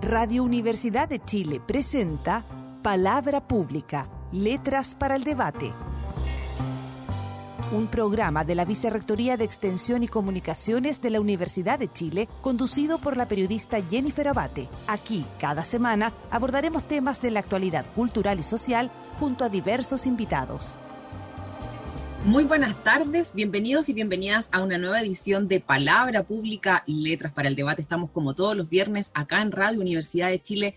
Radio Universidad de Chile presenta Palabra Pública, Letras para el Debate. Un programa de la Vicerrectoría de Extensión y Comunicaciones de la Universidad de Chile, conducido por la periodista Jennifer Abate. Aquí, cada semana, abordaremos temas de la actualidad cultural y social junto a diversos invitados. Muy buenas tardes, bienvenidos y bienvenidas a una nueva edición de Palabra Pública, Letras para el Debate. Estamos como todos los viernes acá en Radio Universidad de Chile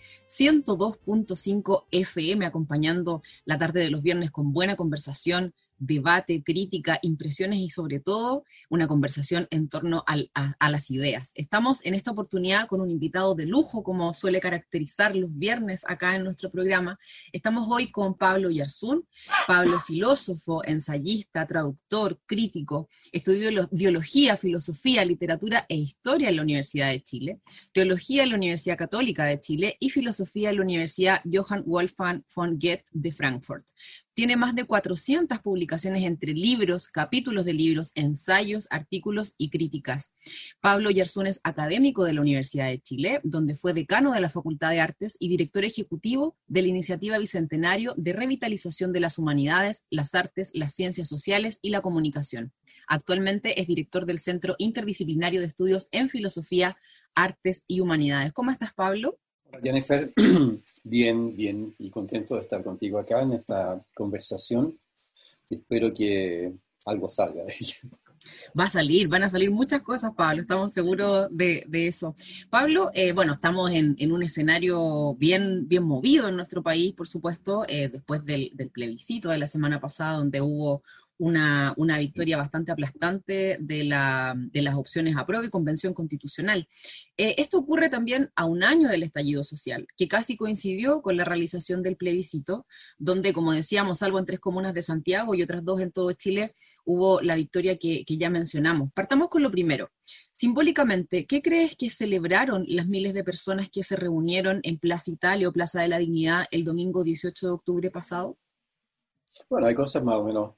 102.5 FM, acompañando la tarde de los viernes con buena conversación, debate, crítica, impresiones y sobre todo una conversación en torno a las ideas. Estamos en esta oportunidad con un invitado de lujo, como suele caracterizar los viernes acá en nuestro programa. Estamos hoy con Pablo Oyarzún. Pablo, filósofo, ensayista, traductor, crítico, estudió biología, filosofía, literatura e historia en la Universidad de Chile, teología en la Universidad Católica de Chile y filosofía en la Universidad Johann Wolfgang von Goethe de Frankfurt. Tiene más de 400 publicaciones entre libros, capítulos de libros, ensayos, artículos y críticas. Pablo Oyarzún es académico de la Universidad de Chile, donde fue decano de la Facultad de Artes y director ejecutivo de la Iniciativa Bicentenario de Revitalización de las Humanidades, las Artes, las Ciencias Sociales y la Comunicación. Actualmente es director del Centro Interdisciplinario de Estudios en Filosofía, Artes y Humanidades. ¿Cómo estás, Pablo? Jennifer, bien y contento de estar contigo acá en esta conversación. Espero que algo salga de ella. Van a salir muchas cosas, Pablo, estamos seguros de eso. Pablo, estamos en un escenario bien movido en nuestro país, por supuesto, después del plebiscito de la semana pasada, donde hubo una victoria bastante aplastante de las opciones apruebo y convención constitucional. Esto ocurre también a un año del estallido social, que casi coincidió con la realización del plebiscito, donde, como decíamos, salvo en 3 comunas de Santiago y otras 2 en todo Chile, hubo la victoria que ya mencionamos. Partamos con lo primero. Simbólicamente, ¿qué crees que celebraron las miles de personas que se reunieron en Plaza Italia o Plaza de la Dignidad el domingo 18 de octubre pasado? Bueno, hay cosas más o menos.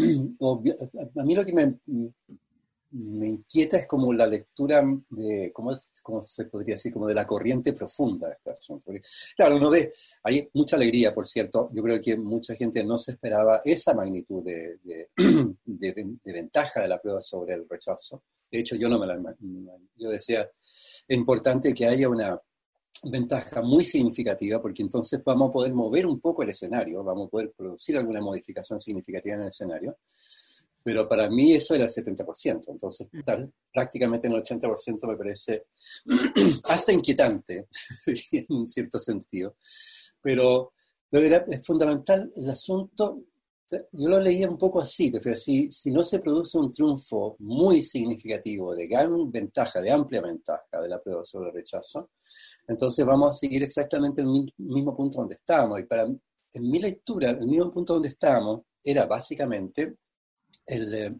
A mí lo que me inquieta es como la lectura de, ¿cómo se podría decir? Como de la corriente profunda de este asunto. Porque, claro, uno ve, hay mucha alegría, por cierto. Yo creo que mucha gente no se esperaba esa magnitud de ventaja de la prueba sobre el rechazo. De hecho, yo no me la imaginé. Yo decía, es importante que haya una ventaja muy significativa, porque entonces vamos a poder mover un poco el escenario, vamos a poder producir alguna modificación significativa en el escenario, pero para mí eso era el 70%, entonces estar prácticamente en el 80% me parece hasta inquietante, en un cierto sentido, pero es fundamental el asunto. Yo lo leía un poco así, que si no se produce un triunfo muy significativo, de gran ventaja, de amplia ventaja de la prueba sobre el rechazo, entonces vamos a seguir exactamente en el mismo punto donde estábamos. Y en mi lectura, el mismo punto donde estábamos era básicamente el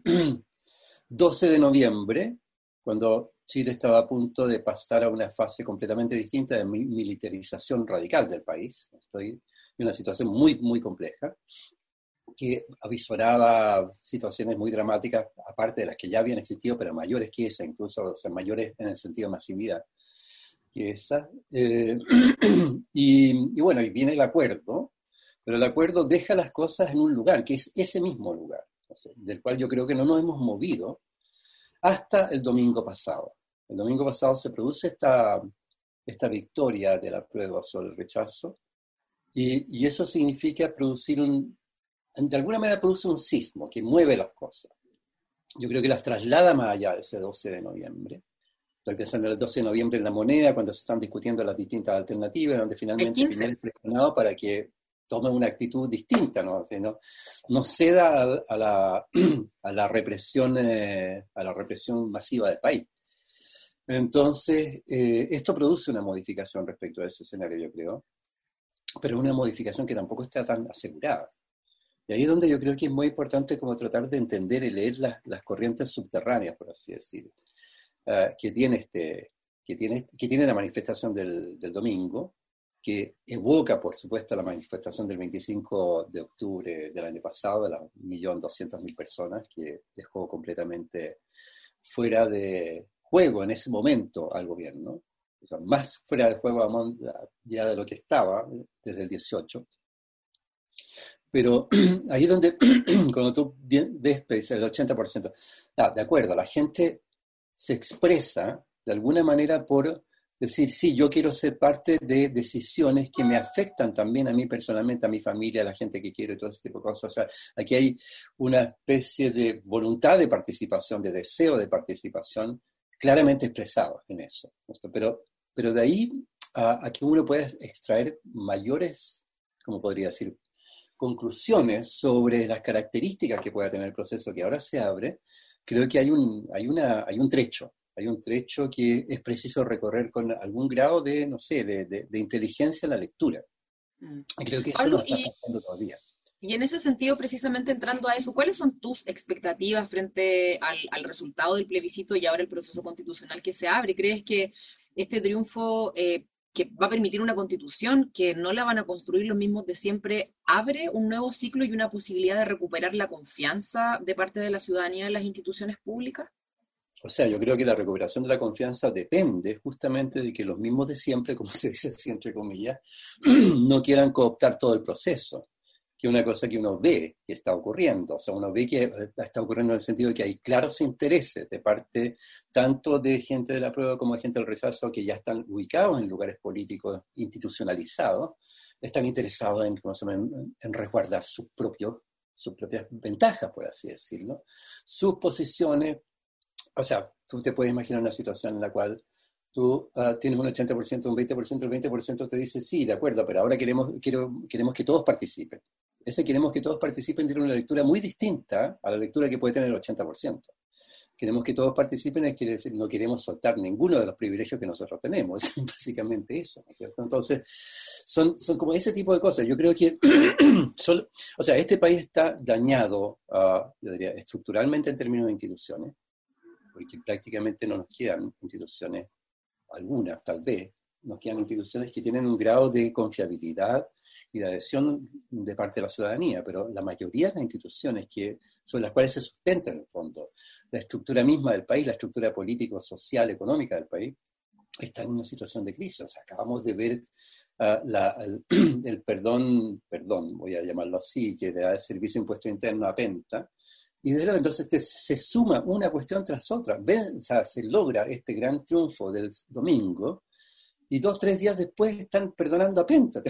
12 de noviembre, cuando Chile estaba a punto de pasar a una fase completamente distinta de militarización radical del país. Estoy en una situación muy compleja, que avisoraba situaciones muy dramáticas, aparte de las que ya habían existido, pero mayores que esa, incluso, o sea, mayores en el sentido de masividad que esa. Y bueno, y viene el acuerdo, pero el acuerdo deja las cosas en un lugar, que es ese mismo lugar, o sea, del cual yo creo que no nos hemos movido hasta el domingo pasado. El domingo pasado se produce esta victoria de la prueba sobre el rechazo, y eso significa de alguna manera produce un sismo que mueve las cosas. Yo creo que las traslada más allá de ese 12 de noviembre. Estoy pensando en el 12 de noviembre en La Moneda, cuando se están discutiendo las distintas alternativas, donde finalmente Piñera es presionado para que tome una actitud distinta, ¿no? O sea, no ceda a la represión masiva del país. Entonces, esto produce una modificación respecto a ese escenario, yo creo, pero una modificación que tampoco está tan asegurada. Y ahí es donde yo creo que es muy importante como tratar de entender y leer las corrientes subterráneas, por así decirlo, que tiene la manifestación del domingo, que evoca, por supuesto, la manifestación del 25 de octubre del año pasado, de las 1.200.000 personas, que dejó completamente fuera de juego en ese momento al gobierno. o sea, más fuera de juego ya de lo que estaba desde el 18. Pero ahí es donde, cuando tú ves el 80%, de acuerdo, la gente se expresa de alguna manera por decir, sí, yo quiero ser parte de decisiones que me afectan también a mí personalmente, a mi familia, a la gente que quiero y todo ese tipo de cosas. O sea, aquí hay una especie de voluntad de participación, de deseo de participación, claramente expresado en eso. Pero de ahí a que uno pueda extraer mayores, como podría decir, conclusiones sobre las características que pueda tener el proceso que ahora se abre, creo que hay un trecho. Hay un trecho que es preciso recorrer con algún grado de, no sé, de inteligencia en la lectura. Y creo que eso no Pablo, está pasando todavía. y en ese sentido, precisamente entrando a eso, ¿cuáles son tus expectativas frente al resultado del plebiscito y ahora el proceso constitucional que se abre? ¿Crees que este triunfo que va a permitir una constitución que no la van a construir los mismos de siempre, abre un nuevo ciclo y una posibilidad de recuperar la confianza de parte de la ciudadanía en las instituciones públicas? O sea, yo creo que la recuperación de la confianza depende justamente de que los mismos de siempre, como se dice así entre comillas, no quieran cooptar todo el proceso, que es una cosa que uno ve que está ocurriendo. O sea, uno ve que está ocurriendo en el sentido de que hay claros intereses de parte tanto de gente de la prueba como de gente del rechazo que ya están ubicados en lugares políticos institucionalizados, están interesados en resguardar sus propias ventajas, por así decirlo, sus posiciones. O sea, tú te puedes imaginar una situación en la cual tú tienes un 80%, un 20%, el 20% te dice, sí, de acuerdo, pero ahora queremos que todos participen. Ese queremos que todos participen tiene una lectura muy distinta a la lectura que puede tener el 80%. Queremos que todos participen, es decir, no queremos soltar ninguno de los privilegios que nosotros tenemos. Es básicamente eso, ¿no es cierto? Entonces, son como ese tipo de cosas. Yo creo que, o sea, este país está dañado, yo diría, estructuralmente en términos de instituciones, porque prácticamente no nos quedan instituciones, algunas tal vez, nos quedan instituciones que tienen un grado de confiabilidad y de adhesión de parte de la ciudadanía, pero la mayoría de las instituciones sobre las cuales se sustenta en el fondo la estructura misma del país, la estructura político, social, económica del país, está en una situación de crisis. O sea, acabamos de ver el perdón, voy a llamarlo así, que da el Servicio de Impuesto Interno a Penta, y de luego entonces se suma una cuestión tras otra. O sea, se logra este gran triunfo del domingo y 2 o 3 días después están perdonando a Penta.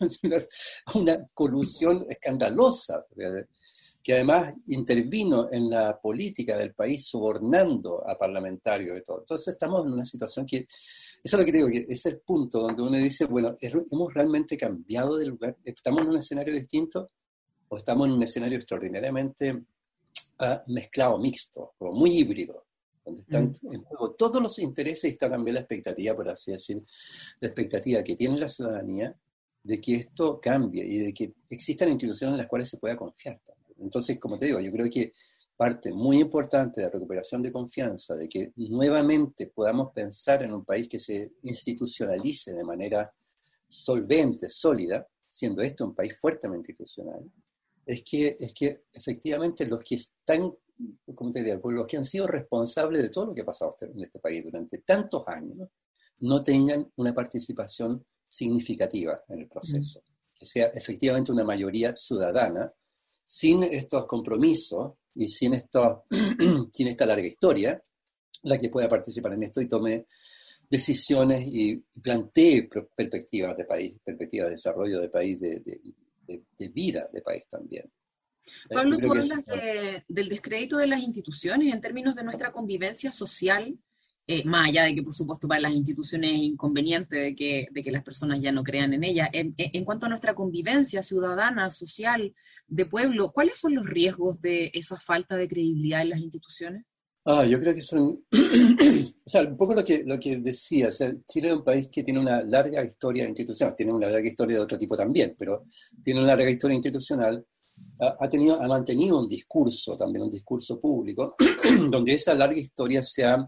Una colusión escandalosa, que además intervino en la política del país sobornando a parlamentarios y todo. Entonces estamos en una situación que, eso es lo que digo, que es el punto donde uno dice, bueno, ¿hemos realmente cambiado de lugar? ¿Estamos en un escenario distinto o estamos en un escenario extraordinariamente mezclado, mixto, como muy híbrido, donde están en juego todos los intereses y está también la expectativa, por así decir, la expectativa que tiene la ciudadanía de que esto cambie y de que existan instituciones en las cuales se pueda confiar también. Entonces, como te digo, yo creo que parte muy importante de la recuperación de confianza, de que nuevamente podamos pensar en un país que se institucionalice de manera solvente, sólida, siendo esto un país fuertemente institucional, es que efectivamente los que están, como te digo, los que han sido responsables de todo lo que ha pasado en este país durante tantos años, no tengan una participación significativa en el proceso, que sea efectivamente una mayoría ciudadana, sin estos compromisos y sin esta larga historia, la que pueda participar en esto y tome decisiones y plantee perspectivas de país, perspectivas de desarrollo de país, de vida de país también. Pablo, tú eso, hablas del descrédito de las instituciones en términos de nuestra convivencia social, más allá de que, por supuesto, para las instituciones es inconveniente de que las personas ya no crean en ellas. En cuanto a nuestra convivencia ciudadana, social, de pueblo, ¿cuáles son los riesgos de esa falta de credibilidad en las instituciones? yo creo que son, o sea, un poco lo que decía, o sea, Chile es un país que tiene una larga historia institucional, tiene una larga historia de otro tipo también, pero tiene una larga historia institucional, ha mantenido un discurso, también un discurso público, donde esa larga historia se ha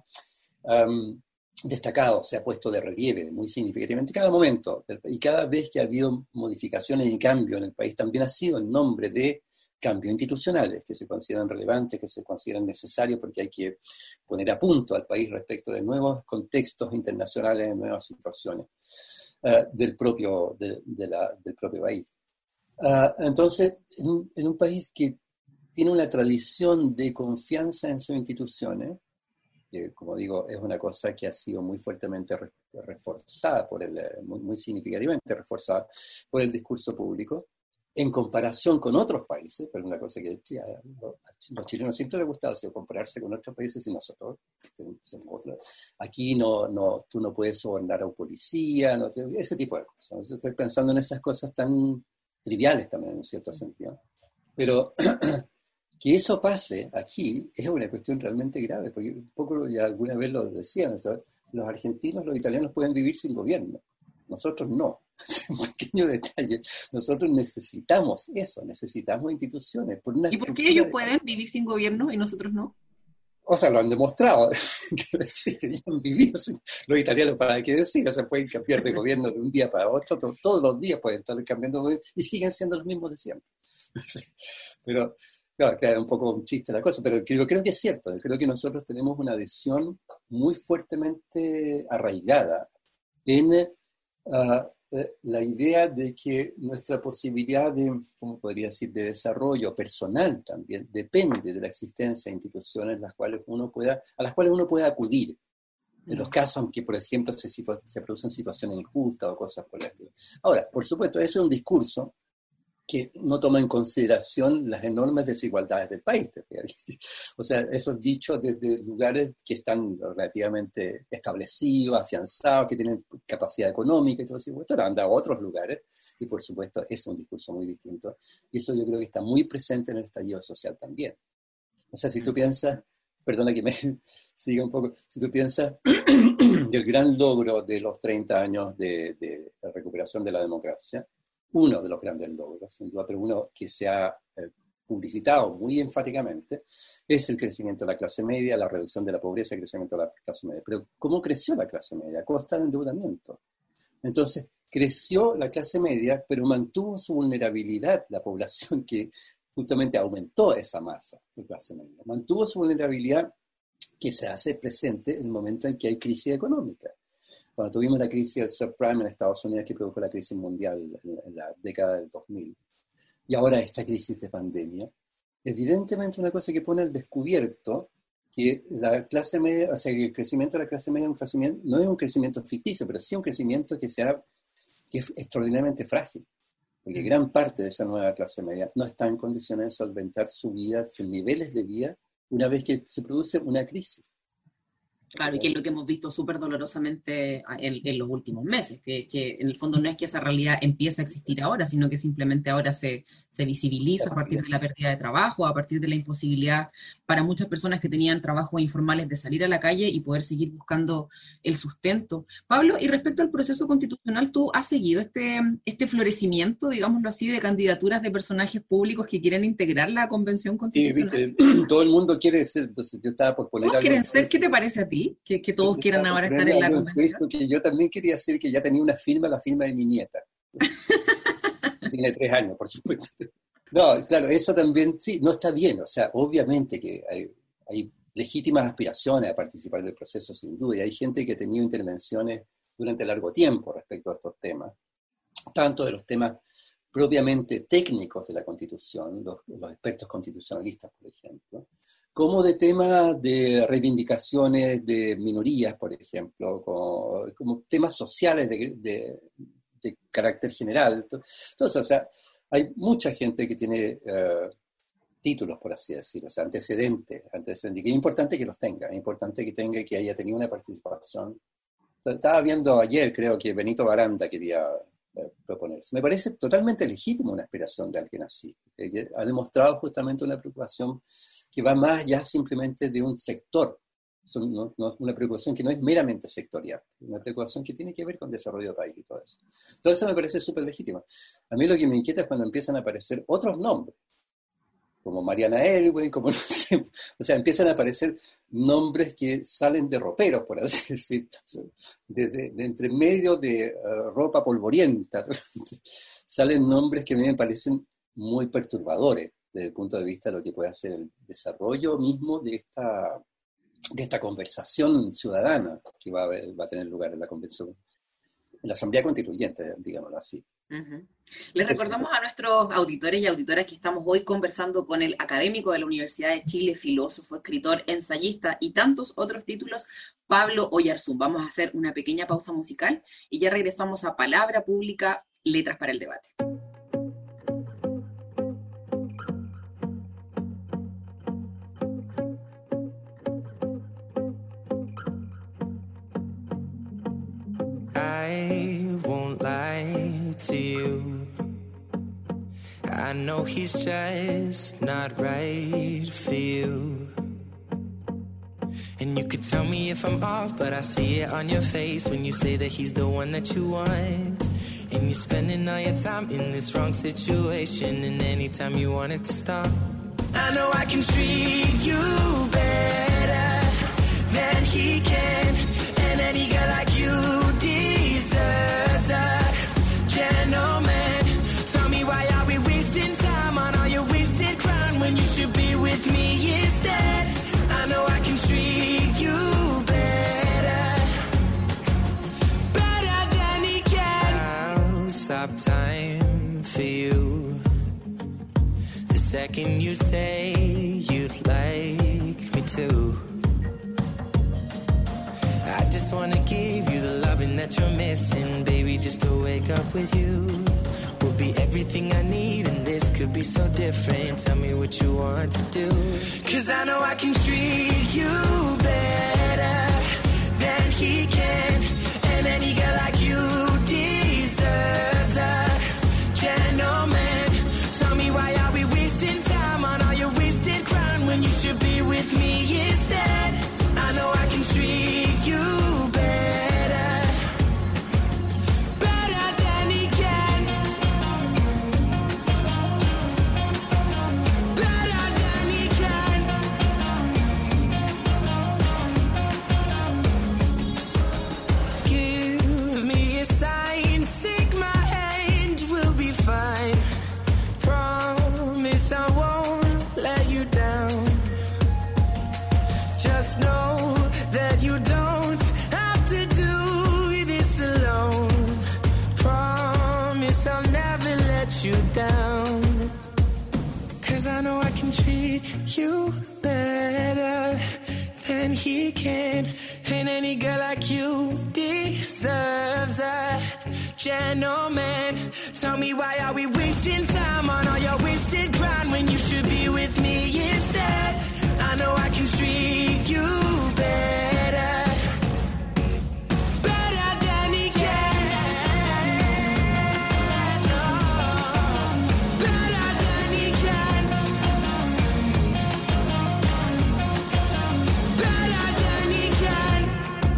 destacado, se ha puesto de relieve muy significativamente cada momento, y cada vez que ha habido modificaciones y cambios en el país, también ha sido en nombre de cambios institucionales que se consideran relevantes, que se consideran necesarios porque hay que poner a punto al país respecto de nuevos contextos internacionales, nuevas situaciones del propio país. Entonces, en un país que tiene una tradición de confianza en sus instituciones, que, como digo, es una cosa que ha sido muy fuertemente reforzada muy significativamente reforzada por el discurso público, en comparación con otros países, pero una cosa que a los chilenos siempre les gusta hacer, compararse con otros países y nosotros somos otros. Aquí tú no puedes sobornar a un policía, ese tipo de cosas. Estoy pensando en esas cosas tan triviales también, en un cierto sentido. Pero que eso pase aquí es una cuestión realmente grave, porque un poco ya alguna vez lo decían, ¿sabes? Los argentinos, los italianos pueden vivir sin gobierno, nosotros no. Es un pequeño detalle. Nosotros necesitamos eso, necesitamos instituciones. ¿Y por qué ellos pueden vivir sin gobierno y nosotros no? O sea, lo han demostrado. Ellos han vivido sin... Los italianos, ¿para qué decir? O sea, pueden cambiar de gobierno de un día para otro, todos los días pueden estar cambiando de gobierno y siguen siendo los mismos de siempre. Pero, claro, es un poco un chiste la cosa, pero yo creo que es cierto. Yo creo que nosotros tenemos una adhesión muy fuertemente arraigada en la idea de que nuestra posibilidad de, ¿cómo podría decir?, de desarrollo personal también depende de la existencia de instituciones a las cuales uno pueda acudir. En los casos en que, por ejemplo, se producen situaciones injustas o cosas por el estilo. Ahora, por supuesto, ese es un discurso que no toma en consideración las enormes desigualdades del país. O sea, esos dichos desde lugares que están relativamente establecidos, afianzados, que tienen capacidad económica y todo eso, esto anda a otros lugares, y por supuesto es un discurso muy distinto. Y eso yo creo que está muy presente en el estallido social también. O sea, si tú piensas, perdona que me siga un poco, si tú piensas del gran logro de los 30 años de la recuperación de la democracia, uno de los grandes logros, sin duda, pero uno que se ha publicitado muy enfáticamente, es el crecimiento de la clase media, la reducción de la pobreza, el crecimiento de la clase media. Pero ¿cómo creció la clase media? A costa de endeudamiento. Entonces, creció la clase media, pero mantuvo su vulnerabilidad, la población que justamente aumentó esa masa de clase media. Mantuvo su vulnerabilidad que se hace presente en el momento en que hay crisis económica. Cuando tuvimos la crisis del subprime en Estados Unidos, que produjo la crisis mundial en la década del 2000, y ahora esta crisis de pandemia, evidentemente una cosa que pone al descubierto que la clase media, o sea, que el crecimiento de la clase media no es un crecimiento ficticio, pero sí un crecimiento que es extraordinariamente frágil, porque gran parte de esa nueva clase media no está en condiciones de solventar su vida, sus niveles de vida, una vez que se produce una crisis. Claro, y que es lo que hemos visto súper dolorosamente en los últimos meses, que en el fondo no es que esa realidad empiece a existir ahora, sino que simplemente ahora se visibiliza a partir de la pérdida de trabajo, a partir de la imposibilidad para muchas personas que tenían trabajos informales de salir a la calle y poder seguir buscando el sustento. Pablo, y respecto al proceso constitucional, ¿tú has seguido este florecimiento, digámoslo así, de candidaturas de personajes públicos que quieren integrar la Convención Constitucional? Sí, todo el mundo quiere ser, entonces yo estaba por poner ¿Todos quieren ser? ¿Qué te parece a ti? Que todos quieran ahora estar en la convención. Que yo también quería decir que ya tenía una firma, la firma de mi nieta. Tiene 3 años, por supuesto. No, claro, eso también, sí, no está bien. O sea, obviamente que hay legítimas aspiraciones a participar del proceso, sin duda, y hay gente que ha tenido intervenciones durante largo tiempo respecto a estos temas, tanto de los temas propiamente técnicos de la Constitución, los expertos constitucionalistas, por ejemplo, como de temas de reivindicaciones de minorías, por ejemplo, como temas sociales de carácter general. Entonces, o sea, hay mucha gente que tiene títulos, por así decirlo, o sea, antecedentes, que es importante que los tenga, es importante que haya tenido una participación. Estaba viendo ayer, creo que Benito Baranda quería proponerse. Me parece totalmente legítimo una aspiración de alguien así, que ha demostrado justamente una preocupación que va más allá simplemente de un sector, una preocupación que no es meramente sectorial, una preocupación que tiene que ver con desarrollo del país y todo eso. Todo eso me parece súper legítimo. A mí lo que me inquieta es cuando empiezan a aparecer otros nombres, como Mariana Elway, como no sé, o sea, empiezan a aparecer nombres que salen de roperos, por así decirlo, de entre medio de ropa polvorienta, salen nombres que a mí me parecen muy perturbadores. desde el punto de vista de lo que puede ser el desarrollo mismo de esta conversación ciudadana que va a tener lugar en la convención, en la Asamblea Constituyente, digámoslo así. Uh-huh. Les recordamos a nuestros auditores y auditoras que estamos hoy conversando con el académico de la Universidad de Chile, filósofo, escritor, ensayista y tantos otros títulos, Pablo Oyarzún. Vamos a hacer una pequeña pausa musical y ya regresamos a Palabra Pública, Letras para el Debate. I won't lie to you. I know he's just not right for you. And you could tell me if I'm off, but I see it on your face when you say that he's the one that you want. And you're spending all your time in this wrong situation, and anytime you want it to stop, I know I can treat you better than he can. And any girl like you deserves a gentleman. Tell me, why are we wasting time on all your wasted crown when you should be with me instead? I know I can treat you better, better than he can. I'll stop time for you the second you say you'd like me to. I just wanna give you the loving that you're missing, baby, just to wake up with you will be everything I need, and this could be so different. Tell me what you want to do, 'cause I know I can treat you better than he can. And any girl like you deserves a gentleman. Tell me, why are we wasting time on all your wasted crown when you should be with me instead? I know I can treat you better, better than he can, better than he can. Give me a sign, take my hand, we'll be fine. Promise I won't let you down. Just know that you don't have to do this alone. Promise I'll never let you down. 'Cause I know I can treat you better than he can. And any girl like you deserves a gentleman. Tell me, why are we wasting time on all your wasted grind when you should be with me instead? I know I can treat you better, better than he can. No, better than he can, better than he can.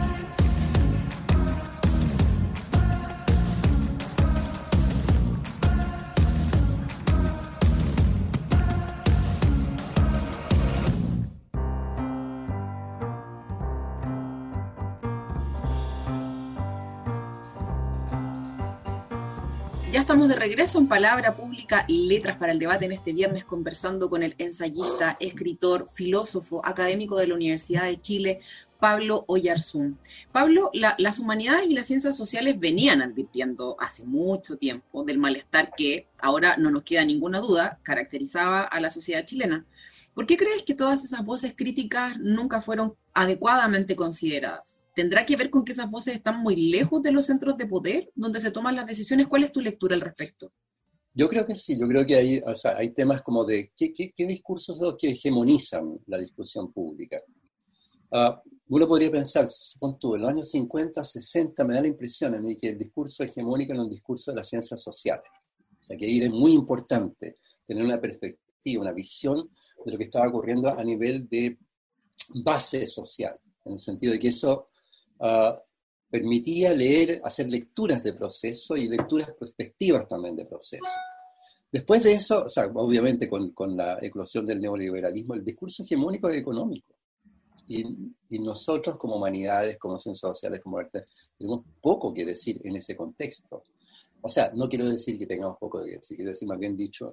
Ya estamos de regreso en Palabra Pública, Letras para el Debate en este viernes, conversando con el ensayista, escritor, filósofo, académico de la Universidad de Chile, Pablo Oyarzún. Pablo, las humanidades y las ciencias sociales venían advirtiendo hace mucho tiempo del malestar que, ahora no nos queda ninguna duda, caracterizaba a la sociedad chilena. ¿Por qué crees que todas esas voces críticas nunca fueron adecuadamente consideradas? ¿Tendrá que ver con que esas voces están muy lejos de los centros de poder donde se toman las decisiones? ¿Cuál es tu lectura al respecto? Yo creo que sí, yo creo que hay temas como de qué discursos son los que hegemonizan la discusión pública. Uno podría pensar, supón tú, en los años 50, 60, me da la impresión a mí que el discurso hegemónico era un discurso de las ciencias sociales. O sea, que ahí era muy importante tener una perspectiva, una visión de lo que estaba ocurriendo a nivel de base social, en el sentido de que eso permitía leer, hacer lecturas de proceso y lecturas prospectivas también de proceso. Después de eso, o sea, obviamente con la eclosión del neoliberalismo, el discurso hegemónico es económico. Y nosotros como humanidades, como ciencias sociales, como arte, tenemos poco que decir en ese contexto. O sea, no quiero decir que tengamos poco que decir, quiero decir más bien dicho,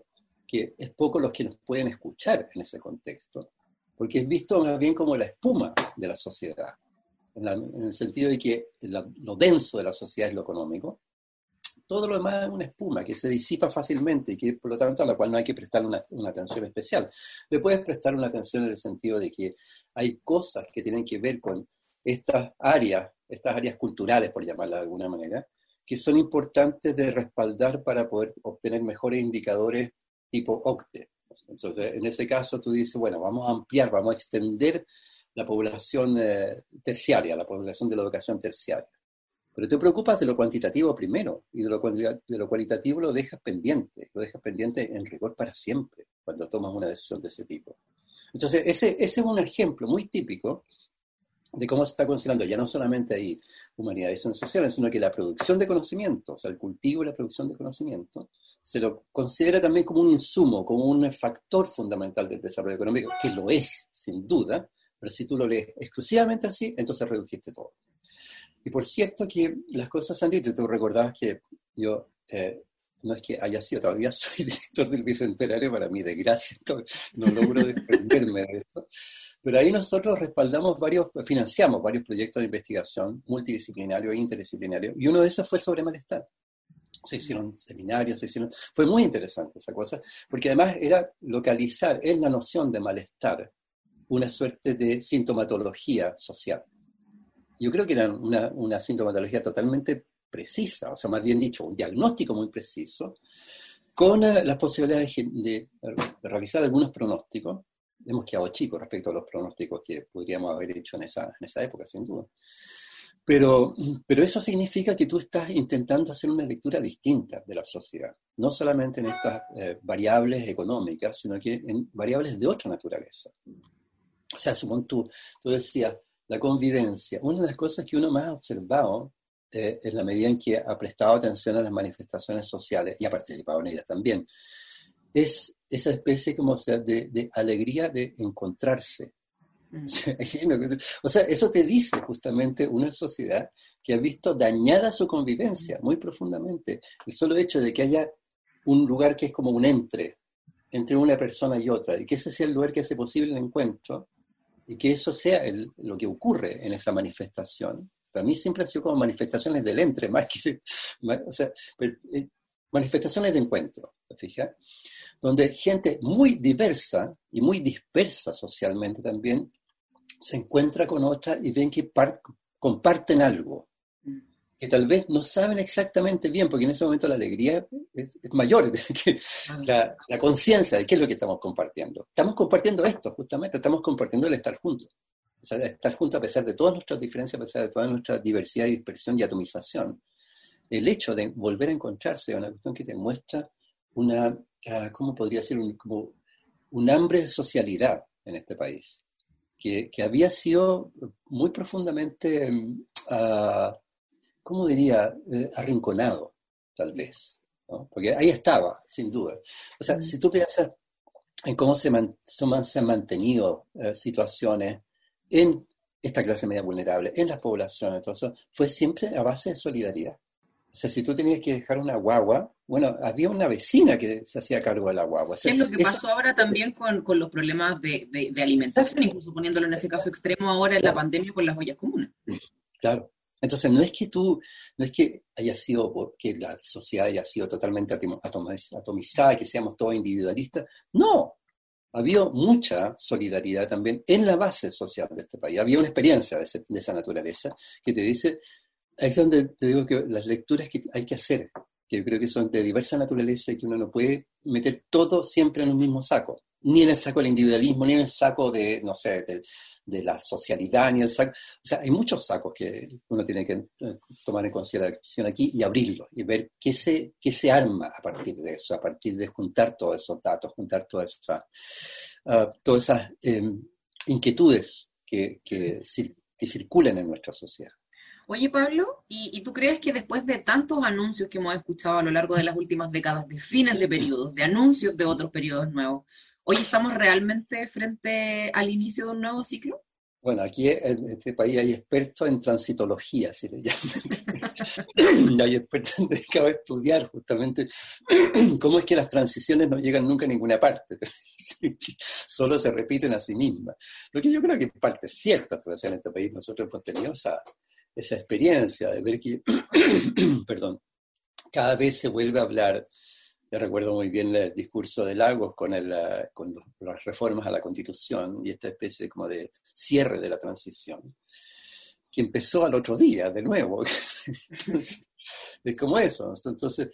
que es poco los que nos pueden escuchar en ese contexto, porque es visto más bien como la espuma de la sociedad, en el sentido de que lo denso de la sociedad es lo económico, todo lo demás es una espuma que se disipa fácilmente y que por lo tanto a la cual no hay que prestarle una atención especial. Le puedes prestar una atención en el sentido de que hay cosas que tienen que ver con estas áreas culturales, por llamarlas de alguna manera, que son importantes de respaldar para poder obtener mejores indicadores tipo OCDE. Entonces, en ese caso tú dices, bueno, vamos a ampliar, vamos a extender la población terciaria, la población de la educación terciaria. Pero te preocupas de lo cuantitativo primero, y de lo cualitativo lo dejas pendiente en rigor para siempre, cuando tomas una decisión de ese tipo. Entonces, ese es un ejemplo muy típico de cómo se está considerando ya no solamente ahí humanidades y ciencias sociales, sino que la producción de conocimiento, o sea, el cultivo y la producción de conocimiento, se lo considera también como un insumo, como un factor fundamental del desarrollo económico, que lo es, sin duda, pero si tú lo lees exclusivamente así, entonces redujiste todo. Y por cierto que las cosas han dicho, tú recordabas que yo, no es que haya sido, todavía soy director del Bicentenario, para mi desgracia, no logro desprenderme de eso, pero ahí nosotros financiamos varios proyectos de investigación multidisciplinarios e interdisciplinarios, y uno de esos fue sobre malestar. Se hicieron seminarios, fue muy interesante esa cosa, porque además era localizar en la noción de malestar una suerte de sintomatología social. Yo creo que era una sintomatología totalmente precisa, o sea, más bien dicho, un diagnóstico muy preciso, con las posibilidades de realizar algunos pronósticos. Hemos quedado chicos respecto a los pronósticos que podríamos haber hecho en esa época, sin duda. Pero eso significa que tú estás intentando hacer una lectura distinta de la sociedad, no solamente en estas variables económicas, sino que en variables de otra naturaleza. O sea, supón tú decías, la convivencia. Una de las cosas que uno más ha observado en la medida en que ha prestado atención a las manifestaciones sociales y ha participado en ellas también, es esa especie como, o sea, de alegría de encontrarse. O sea, eso te dice justamente una sociedad que ha visto dañada su convivencia muy profundamente. El solo hecho de que haya un lugar que es como un entre una persona y otra, y que ese sea el lugar que hace posible el encuentro, y que eso sea lo que ocurre en esa manifestación. Para mí siempre han sido como manifestaciones del entre, manifestaciones de encuentro, ¿te fijas? Donde gente muy diversa y muy dispersa socialmente también se encuentra con otra y ven que comparten algo, que tal vez no saben exactamente bien, porque en ese momento la alegría es mayor que la conciencia de qué es lo que estamos compartiendo. Estamos compartiendo esto, justamente, estamos compartiendo el estar juntos. O sea, estar juntos a pesar de todas nuestras diferencias, a pesar de toda nuestra diversidad y dispersión y atomización. El hecho de volver a encontrarse es una cuestión que te muestra ¿cómo podría ser? Como un hambre de socialidad en este país, que había sido muy profundamente... ¿cómo diría? Arrinconado, tal vez, ¿no? Porque ahí estaba, sin duda. O sea, si tú piensas en cómo se han mantenido situaciones en esta clase media vulnerable, en las poblaciones, entonces, fue siempre a base de solidaridad. O sea, si tú tenías que dejar una guagua, bueno, había una vecina que se hacía cargo de la guagua. O sea, es lo que pasó ahora también con los problemas de alimentación, incluso poniéndolo en ese caso extremo ahora en la pandemia con las ollas comunes. Claro. Entonces, no es que haya sido, que la sociedad haya sido totalmente atomizada, que seamos todos individualistas. No, había mucha solidaridad también en la base social de este país. Había una experiencia de esa naturaleza que te dice, ahí es donde te digo que las lecturas que hay que hacer, que yo creo que son de diversa naturaleza y que uno no puede meter todo siempre en un mismo saco. Ni en el saco del individualismo, ni en el saco de, no sé, de la socialidad, ni el saco... O sea, hay muchos sacos que uno tiene que tomar en consideración aquí y abrirlos y ver qué se arma a partir de eso, a partir de juntar todos esos datos, juntar todas esas inquietudes que circulan en nuestra sociedad. Oye, Pablo, ¿y tú crees que después de tantos anuncios que hemos escuchado a lo largo de las últimas décadas, de fines de periodos, de anuncios de otros periodos nuevos, hoy estamos realmente frente al inicio de un nuevo ciclo? Bueno, aquí en este país hay expertos en transitología, si le llaman. Y hay expertos dedicados a estudiar justamente cómo es que las transiciones no llegan nunca a ninguna parte, solo se repiten a sí mismas. Lo que yo creo que en parte es cierto, en este país nosotros hemos tenido esa experiencia de ver que, cada vez se vuelve a hablar. Yo recuerdo muy bien el discurso de Lagos con las reformas a la Constitución y esta especie como de cierre de la transición, que empezó al otro día, de nuevo. Entonces, es como eso. Entonces,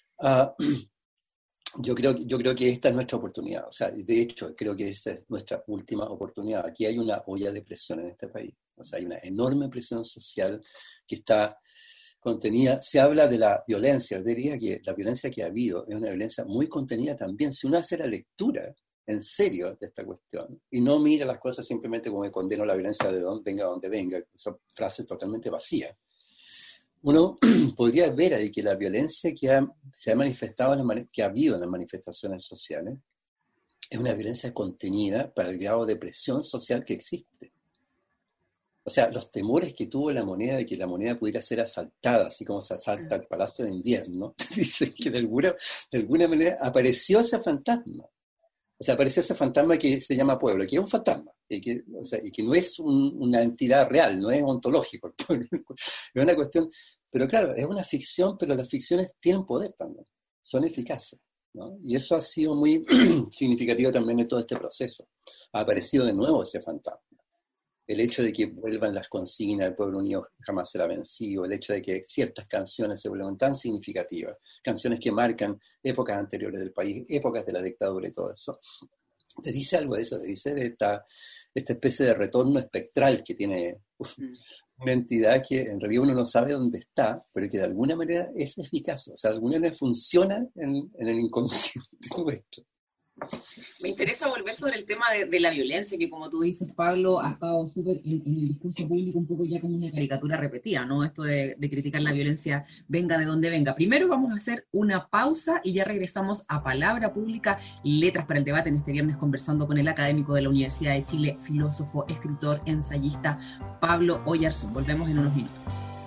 yo creo que esta es nuestra oportunidad. O sea, de hecho, creo que esta es nuestra última oportunidad. Aquí hay una olla de presión en este país. O sea, hay una enorme presión social que está contenida. Se habla de la violencia. Yo diría que la violencia que ha habido es una violencia muy contenida también. Si uno hace la lectura en serio de esta cuestión y no mira las cosas simplemente como condeno la violencia de donde venga, son frases totalmente vacías, uno podría ver ahí que la violencia que se ha manifestado, que ha habido en las manifestaciones sociales, es una violencia contenida para el grado de presión social que existe. O sea, los temores que tuvo la moneda de que la moneda pudiera ser asaltada, así como se asalta el Palacio de Invierno, dicen que de alguna manera apareció ese fantasma. O sea, apareció ese fantasma que se llama pueblo, que es un fantasma, y que no es una entidad real, no es ontológico. Es una cuestión, pero claro, es una ficción, pero las ficciones tienen poder también, son eficaces, ¿no? Y eso ha sido muy significativo también en todo este proceso. Ha aparecido de nuevo ese fantasma. El hecho de que vuelvan las consignas, el pueblo unido jamás será vencido, el hecho de que ciertas canciones se vuelvan tan significativas, canciones que marcan épocas anteriores del país, épocas de la dictadura y todo eso. Te dice algo de eso, te dice de esta especie de retorno espectral que tiene una entidad que en realidad uno no sabe dónde está, pero que de alguna manera es eficaz, o sea, de alguna manera funciona en el inconsciente nuestro. Me interesa volver sobre el tema de la violencia, que como tú dices, Pablo, ha estado súper en el discurso público un poco ya como una caricatura repetida, ¿no? Esto de criticar la violencia, venga de donde venga. Primero vamos a hacer una pausa y ya regresamos a Palabra Pública, Letras para el Debate, en este viernes conversando con el académico de la Universidad de Chile, filósofo, escritor, ensayista, Pablo Oyarzún. Volvemos en unos minutos.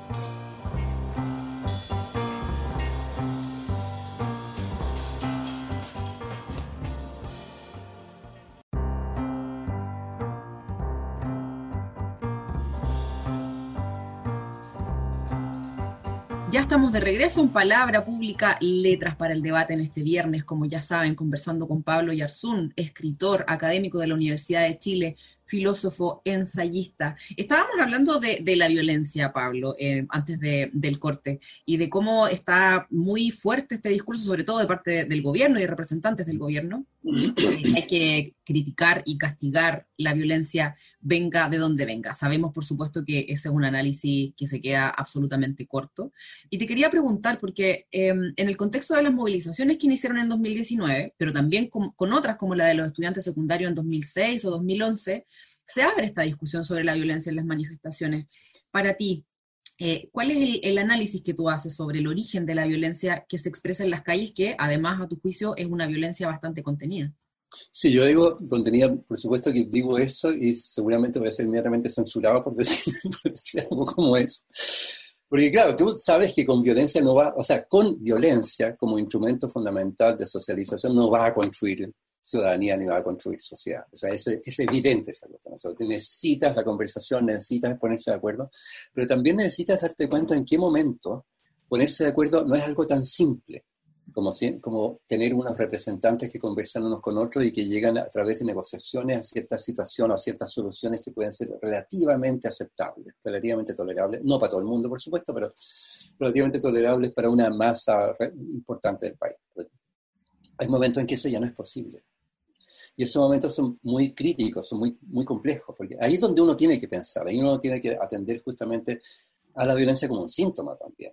Ya estamos de regreso en Palabra Pública, Letras para el Debate en este viernes, como ya saben, conversando con Pablo Oyarzún, escritor, académico de la Universidad de Chile, filósofo, ensayista. Estábamos hablando de la violencia, Pablo, antes del corte, y de cómo está muy fuerte este discurso, sobre todo de parte del gobierno y de representantes del gobierno. Hay que criticar y castigar la violencia, venga de donde venga. Sabemos, por supuesto, que ese es un análisis que se queda absolutamente corto. Y te quería preguntar, porque en el contexto de las movilizaciones que iniciaron en 2019, pero también con otras como la de los estudiantes secundarios en 2006 o 2011, se abre esta discusión sobre la violencia en las manifestaciones. Para ti, ¿cuál es el análisis que tú haces sobre el origen de la violencia que se expresa en las calles, que además, a tu juicio, es una violencia bastante contenida? Sí, yo digo contenida, por supuesto que digo eso y seguramente voy a ser inmediatamente censurado por decir algo como eso. Porque claro, tú sabes que con violencia no va, o sea, con violencia como instrumento fundamental de socialización no va a construir ciudadanía ni va a construir sociedad. O sea, es evidente esa cuestión. O sea, necesitas la conversación, necesitas ponerse de acuerdo, pero también necesitas darte cuenta en qué momento ponerse de acuerdo no es algo tan simple como tener unos representantes que conversan unos con otros y que llegan a través de negociaciones a ciertas situaciones o a ciertas soluciones que pueden ser relativamente aceptables, relativamente tolerables, no para todo el mundo, por supuesto, pero relativamente tolerables para una masa importante del país. Hay momentos en que eso ya no es posible. Y esos momentos son muy críticos, son muy, muy complejos, porque ahí es donde uno tiene que pensar, ahí uno tiene que atender justamente a la violencia como un síntoma también.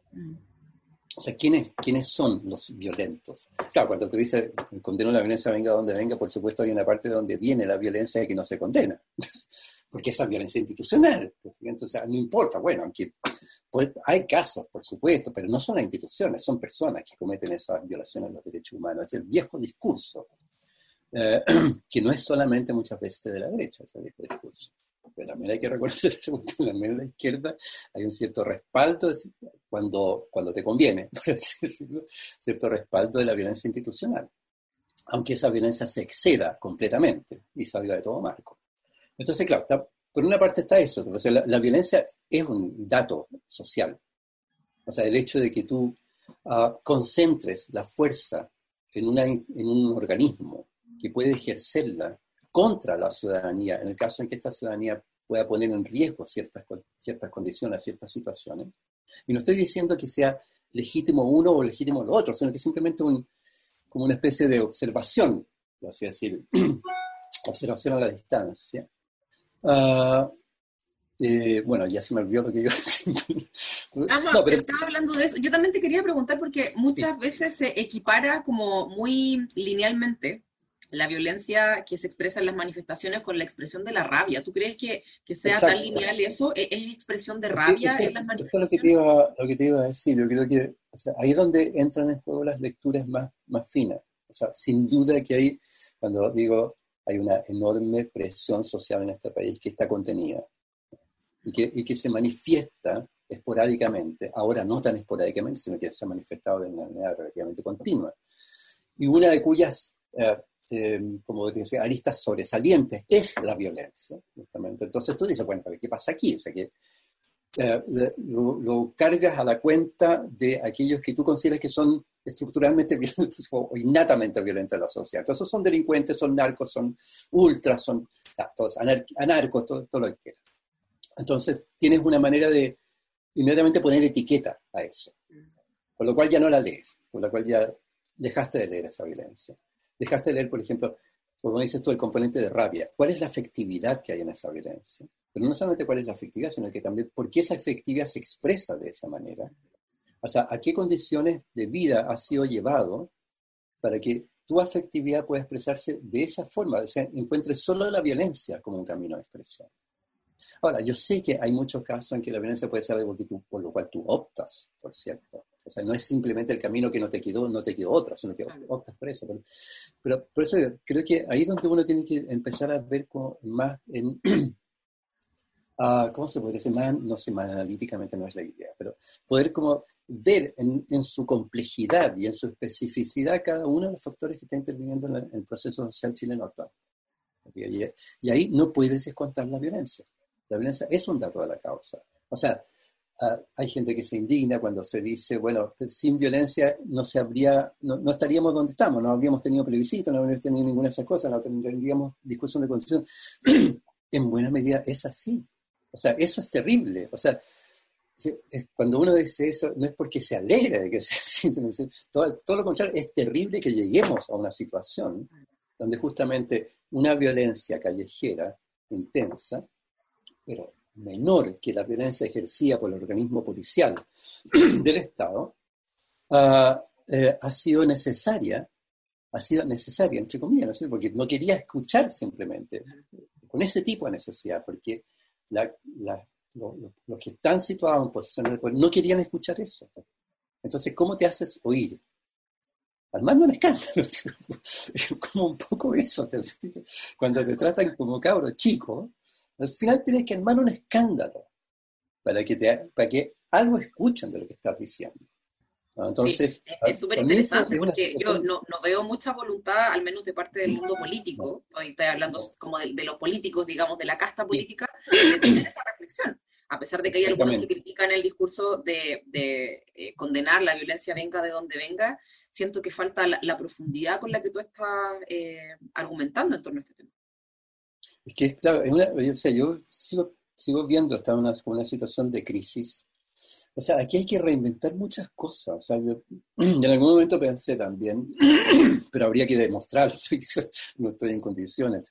O sea, ¿quiénes son los violentos? Claro, cuando tú dices, condeno la violencia, venga donde venga, por supuesto hay una parte de donde viene la violencia que no se condena, porque esa es violencia institucional. Entonces, no importa, bueno, aunque pues, hay casos, por supuesto, pero no son las instituciones, son personas que cometen esas violaciones a los derechos humanos. Es el viejo discurso, que no es solamente muchas veces de la derecha, ese viejo discurso. pero también hay que reconocer también en la izquierda hay un cierto respaldo cuando te conviene, por así decirlo, cierto respaldo de la violencia institucional, aunque esa violencia se exceda completamente y salga de todo marco. Entonces, claro, por una parte está eso, o sea, la violencia es un dato social. O sea, el hecho de que tú concentres la fuerza en un organismo que puede ejercerla contra la ciudadanía, en el caso en que esta ciudadanía pueda poner en riesgo ciertas condiciones, ciertas situaciones. Y no estoy diciendo que sea legítimo uno o legítimo lo otro, sino que simplemente como una especie de observación, por así decir, observación a la distancia. Bueno, ya se me olvidó lo que yo no, pero estaba hablando de eso. Yo también te quería preguntar porque muchas veces se equipara como muy linealmente la violencia que se expresa en las manifestaciones con la expresión de la rabia. ¿Tú crees que sea tan lineal eso? ¿Es expresión de rabia en las manifestaciones? Eso es lo que te iba a decir. Yo creo que ahí es donde entran en juego las lecturas más finas. O sea, sin duda que hay, cuando digo, hay una enorme presión social en este país que está contenida y que se manifiesta esporádicamente, ahora no tan esporádicamente, sino que se ha manifestado de una manera relativamente continua. Y una de cuyas como decía, aristas sobresalientes es la violencia, justamente. Entonces tú dices, bueno, ¿qué pasa aquí? O sea, que lo cargas a la cuenta de aquellos que tú consideras que son estructuralmente violentos o innatamente violentos en la sociedad. Entonces son delincuentes, son narcos, son ultras, son todos anarcos, todo lo que quieras. Entonces tienes una manera de inmediatamente poner etiqueta a eso, con lo cual ya no la lees, con lo cual ya dejaste de leer esa violencia. Dejaste de leer, por ejemplo, como dices tú, el componente de rabia. ¿Cuál es la afectividad que hay en esa violencia? Pero no solamente cuál es la afectividad, sino que también por qué esa afectividad se expresa de esa manera. O sea, ¿a qué condiciones de vida has sido llevado para que tu afectividad pueda expresarse de esa forma? O sea, encuentres solo la violencia como un camino de expresión. Ahora, yo sé que hay muchos casos en que la violencia puede ser algo por lo cual tú optas, por cierto. O sea, no es simplemente el camino que no te quedó otra, sino que optas por eso. Pero por eso creo que ahí es donde uno tiene que empezar a ver como más en... ¿cómo se podría decir? Más analíticamente no es la idea, pero poder como ver en su complejidad y en su especificidad cada uno de los factores que está interviniendo en el proceso social chileno actual. Y ahí no puedes descontar la violencia. La violencia es un dato de la causa. O sea, hay gente que se indigna cuando se dice, bueno, sin violencia no estaríamos donde estamos, no habríamos tenido plebiscito, no habríamos tenido ninguna de esas cosas, no tendríamos discusión de constitución. En buena medida es así. O sea, eso es terrible. O sea, cuando uno dice eso, no es porque se alegra de que se todo lo contrario, es terrible que lleguemos a una situación donde justamente una violencia callejera intensa, pero menor que la violencia ejercida por el organismo policial del Estado, ha sido necesaria, entre comillas, ¿no? Porque no quería escuchar simplemente, con ese tipo de necesidad, porque los que están situados en posiciones de poder no querían escuchar eso. Entonces, ¿cómo te haces oír? Armando un escándalo. Como un poco eso. Cuando te tratan como cabro chico, al final tienes que armar un escándalo para que algo escuchen de lo que estás diciendo. Entonces, sí, es súper interesante porque yo no veo mucha voluntad, al menos de parte del mundo político, estoy hablando como de los políticos, digamos, de la casta política, de tener esa reflexión. A pesar de que hay algunos que critican el discurso de condenar la violencia venga de donde venga, siento que falta la profundidad con la que tú estás argumentando en torno a este tema. Es que, claro, yo sigo viendo hasta una situación de crisis. O sea, aquí hay que reinventar muchas cosas. O sea, yo en algún momento pensé también, pero habría que demostrarlo, no estoy en condiciones.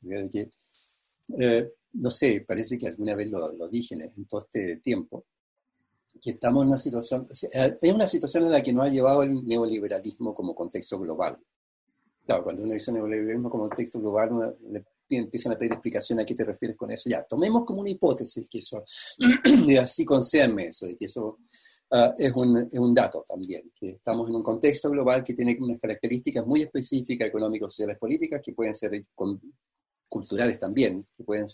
No sé, parece que alguna vez lo dije en todo este tiempo, que estamos en una situación, es una situación en la que nos ha llevado el neoliberalismo como contexto global. Claro, cuando uno dice neoliberalismo como contexto global, empiezan a pedir explicación a qué te refieres con eso. Ya, tomemos como una hipótesis que eso, y así concédanme eso, de que eso es un dato también, que estamos en un contexto global que tiene unas características muy específicas, económicas, sociales, políticas, que pueden ser culturales también, que pueden ser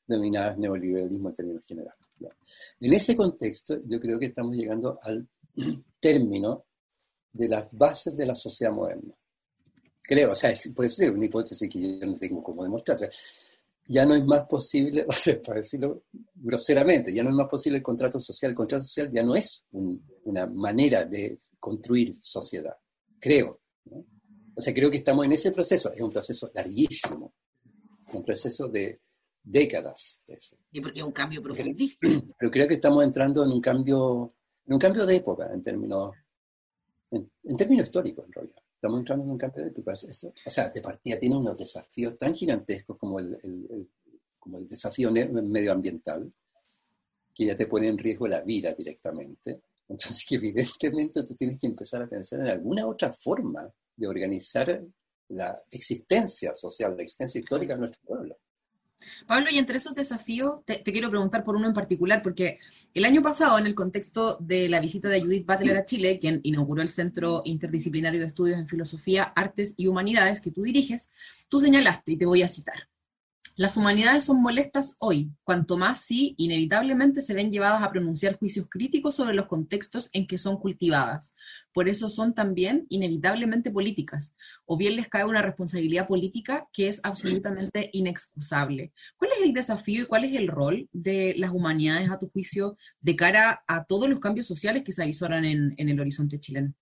denominadas neoliberalismo en términos generales. En ese contexto, yo creo que estamos llegando al término de las bases de la sociedad moderna. Creo, o sea, puede ser una hipótesis que yo no tengo cómo demostrar. O sea, ya no es más posible, o sea, para decirlo groseramente, ya no es más posible el contrato social. El contrato social ya no es una manera de construir sociedad, creo, ¿no? O sea, creo que estamos en ese proceso. Es un proceso larguísimo, un proceso de décadas. Y porque es un cambio profundísimo. Pero creo que estamos entrando en un cambio de época, en términos históricos, en realidad. Estamos entrando en un cambio de época. O sea, de partida tiene unos desafíos tan gigantescos como el desafío medioambiental, que ya te pone en riesgo la vida directamente. Entonces, que evidentemente tú tienes que empezar a pensar en alguna otra forma de organizar la existencia social, la existencia histórica de nuestro pueblo. Pablo, y entre esos desafíos te quiero preguntar por uno en particular, porque el año pasado, en el contexto de la visita de Judith Butler a Chile, quien inauguró el Centro Interdisciplinario de Estudios en Filosofía, Artes y Humanidades que tú diriges, tú señalaste, y te voy a citar: las humanidades son molestas hoy, cuanto más si inevitablemente se ven llevadas a pronunciar juicios críticos sobre los contextos en que son cultivadas. Por eso son también inevitablemente políticas, o bien les cae una responsabilidad política que es absolutamente inexcusable. ¿Cuál es el desafío y cuál es el rol de las humanidades, a tu juicio, de cara a todos los cambios sociales que se avisoran en el horizonte chileno?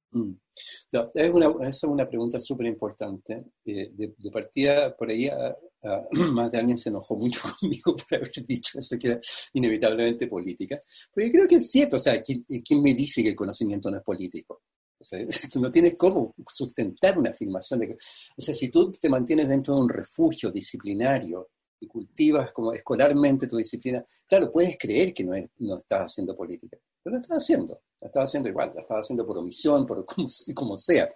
No, esa es una pregunta súper importante. De partida, por ahí, más de alguien se enojó mucho conmigo por haber dicho eso, que era inevitablemente política. Pero yo creo que es cierto. O sea, ¿quién me dice que el conocimiento no es político? O sea, tú no tienes cómo sustentar una afirmación. O sea, si tú te mantienes dentro de un refugio disciplinario y cultivas como escolarmente tu disciplina, claro, puedes creer que no estás haciendo política, pero lo estás haciendo igual, lo estás haciendo por omisión, por como sea.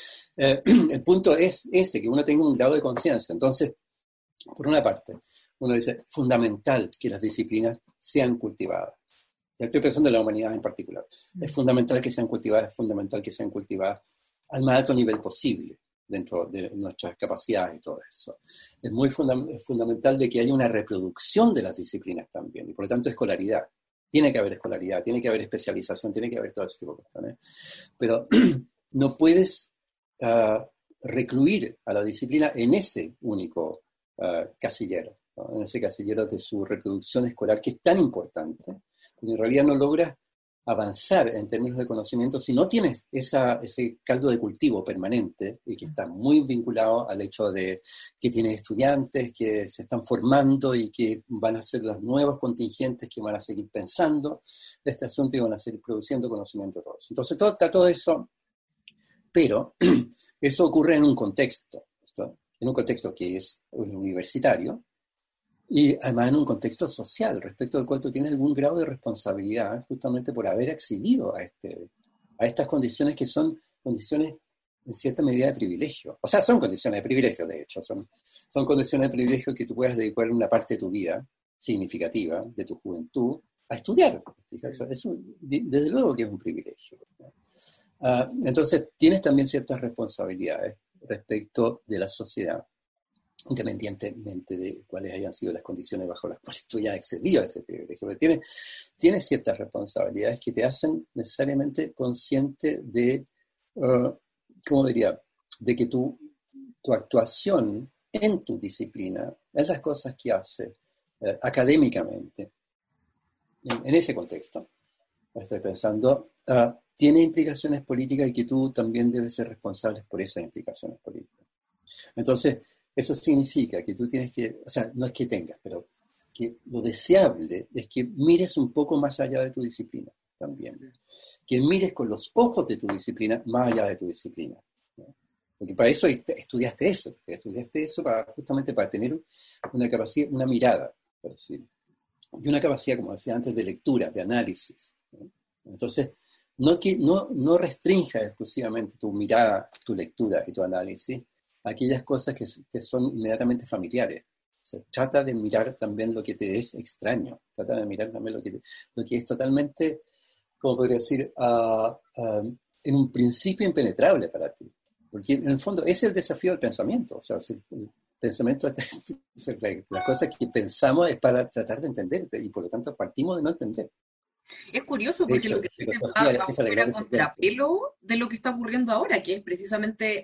El punto es ese, que uno tenga un grado de conciencia. Entonces, por una parte, uno dice, fundamental que las disciplinas sean cultivadas. Ya estoy pensando en la humanidad en particular. Es fundamental que sean cultivadas, al más alto nivel posible, dentro de nuestras capacidades y todo eso. Es fundamental de que haya una reproducción de las disciplinas también, y por lo tanto escolaridad. Tiene que haber escolaridad, tiene que haber especialización, tiene que haber todo ese tipo de cuestiones. Pero no puedes recluir a la disciplina en ese único casillero, ¿no? En ese casillero de su reproducción escolar, que es tan importante, porque en realidad no logras avanzar en términos de conocimiento si no tienes ese caldo de cultivo permanente y que está muy vinculado al hecho de que tienes estudiantes que se están formando y que van a ser los nuevos contingentes que van a seguir pensando de este asunto y van a seguir produciendo conocimiento de todos. Entonces está todo eso, pero eso ocurre en un contexto, ¿no? En un contexto que es universitario, y además en un contexto social, respecto al cual tú tienes algún grado de responsabilidad justamente por haber accedido a estas condiciones que son condiciones en cierta medida de privilegio. O sea, son condiciones de privilegio, de hecho. Son condiciones de privilegio que tú puedas dedicar una parte de tu vida significativa, de tu juventud, a estudiar. Eso, desde luego que es un privilegio. Entonces, tienes también ciertas responsabilidades respecto de la sociedad, independientemente de cuáles hayan sido las condiciones bajo las cuales tú ya has accedido a ese privilegio. Pero tienes ciertas responsabilidades que te hacen necesariamente consciente de, ¿cómo diría?, de que tu actuación en tu disciplina, en las cosas que haces académicamente, en ese contexto, estoy pensando, tiene implicaciones políticas y que tú también debes ser responsable por esas implicaciones políticas. Entonces, eso significa que tú tienes que, o sea, no es que tengas, pero que lo deseable es que mires un poco más allá de tu disciplina también. Que mires con los ojos de tu disciplina más allá de tu disciplina, ¿no? Porque para eso estudiaste eso justamente para tener una capacidad, una mirada, por decirlo. Y una capacidad, como decía antes, de lectura, de análisis, ¿no? Entonces, no restrinjas exclusivamente tu mirada, tu lectura y tu análisis a aquellas cosas que te son inmediatamente familiares. O sea, trata de mirar también lo que te es extraño, trata de mirar también lo que es totalmente, como podría decir, en un principio impenetrable para ti. Porque en el fondo ese es el desafío del pensamiento. O sea, pensamiento, las cosas que pensamos es para tratar de entenderte y por lo tanto partimos de no entender. Es curioso porque lo que dices va fuera a contrapelo de lo que está ocurriendo ahora, que es precisamente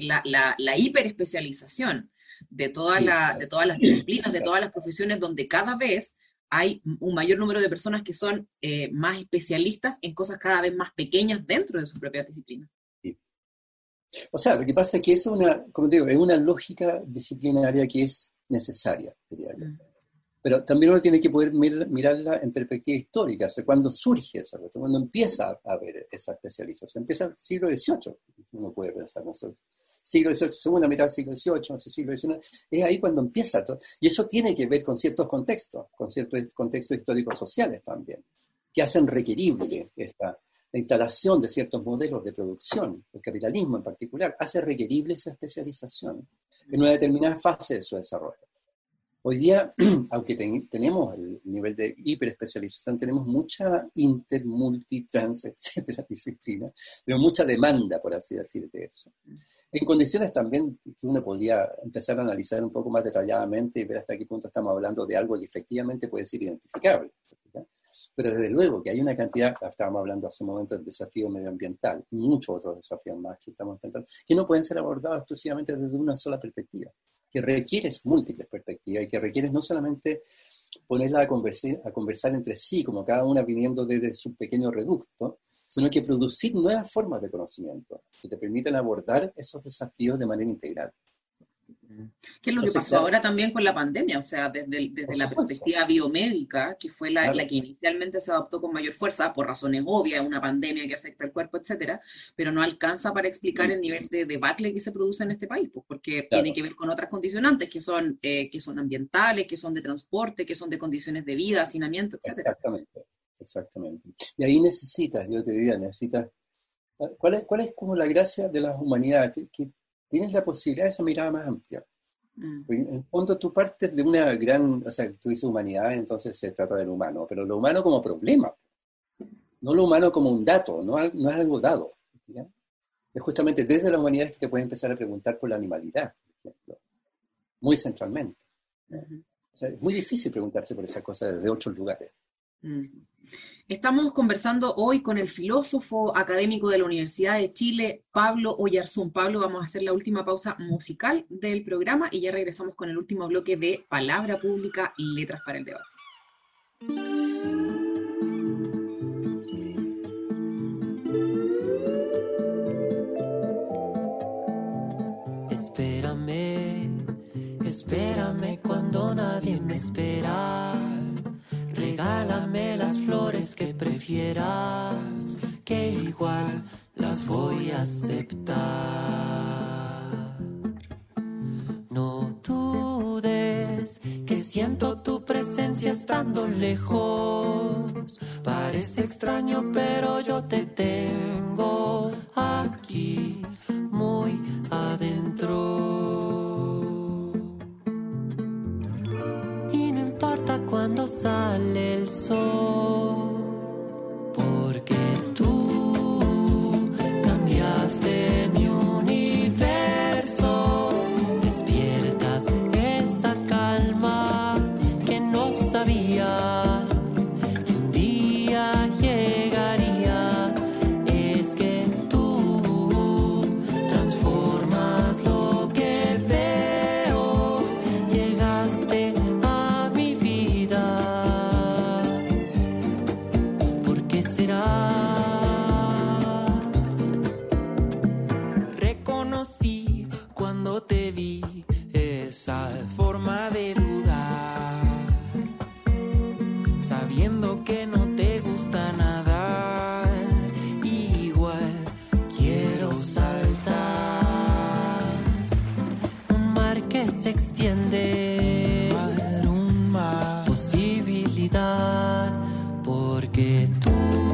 la hiperespecialización de todas las disciplinas, de todas las profesiones, donde cada vez hay un mayor número de personas que son más especialistas en cosas cada vez más pequeñas dentro de sus propias disciplinas. Sí. O sea, lo que pasa es que es como te digo, es una lógica disciplinaria que es necesaria, diría yo. Pero también uno tiene que poder mirarla en perspectiva histórica, o sea, cuando surge esa cuestión, cuando empieza a haber esa especialización. Empieza el siglo XVIII, uno puede pensar, ¿no? Siglo XVIII, segunda mitad del siglo XVIII, no sé, siglo XIX, es ahí cuando empieza todo. Y eso tiene que ver con ciertos contextos históricos sociales también, que hacen requerible la instalación de ciertos modelos de producción, el capitalismo en particular, hace requerible esa especialización en una determinada fase de su desarrollo. Hoy día, aunque tenemos el nivel de hiperespecialización, tenemos mucha multitrans, etcétera, disciplina, pero mucha demanda, por así decir, de eso. En condiciones también que uno podría empezar a analizar un poco más detalladamente y ver hasta qué punto estamos hablando de algo que efectivamente puede ser identificable. ¿Ya? Pero desde luego que hay una cantidad, estábamos hablando hace un momento del desafío medioambiental y muchos otros desafíos más que estamos enfrentando, que no pueden ser abordados exclusivamente desde una sola perspectiva, que requieres múltiples perspectivas y que requieres no solamente ponerla a conversar entre sí, como cada una viniendo desde su pequeño reducto, sino que producir nuevas formas de conocimiento que te permitan abordar esos desafíos de manera integral. ¿Qué es lo que pasó ahora también con la pandemia? O sea, desde la perspectiva biomédica, que fue la que inicialmente se adoptó con mayor fuerza, por razones obvias, una pandemia que afecta al cuerpo, etcétera, pero no alcanza para explicar el nivel de debacle que se produce en este país, pues, porque tiene que ver con otras condicionantes que son ambientales, que son de transporte, que son de condiciones de vida, hacinamiento, etcétera. Exactamente. Y ahí yo te diría, ¿cuál es como la gracia de las humanidades? Que tienes la posibilidad de esa mirada más amplia. En el fondo tú partes de una gran, o sea, tú dices humanidad, entonces se trata del humano, pero lo humano como problema, no lo humano como un dato, no es algo dado. ¿Ya? Es justamente desde la humanidad que te puedes empezar a preguntar por la animalidad, por ejemplo, muy centralmente. O sea, es muy difícil preguntarse por esas cosas desde otros lugares. Estamos conversando hoy con el filósofo académico de la Universidad de Chile, Pablo Oyarzún. Pablo, vamos a hacer la última pausa musical del programa y ya regresamos con el último bloque de Palabra Pública, Letras para el Debate. Espérame cuando nadie me espera. Regálame las flores que prefieras, que igual las voy a aceptar. No dudes que siento tu presencia estando lejos. Parece extraño, pero yo te tengo aquí, muy adentro. Cuando sale el sol, porque tú cambiaste mi universo, despiertas esa calma que no sabía que un día llegaría. Es que tú transformas lo que veo, llegaste a mi vida. ¿Por qué será? Reconocí cuando te vi esa forma de dudar, sabiendo que no te gusta nadar. Igual quiero saltar un mar que se extiende, un mar, posibilidad, porque tú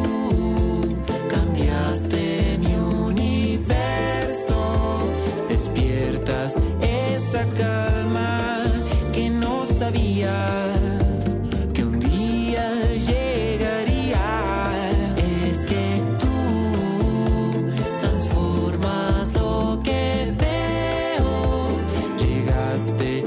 cambiaste mi universo, despiertas esa calma que no sabía que un día llegaría. Es que tú transformas lo que veo, llegaste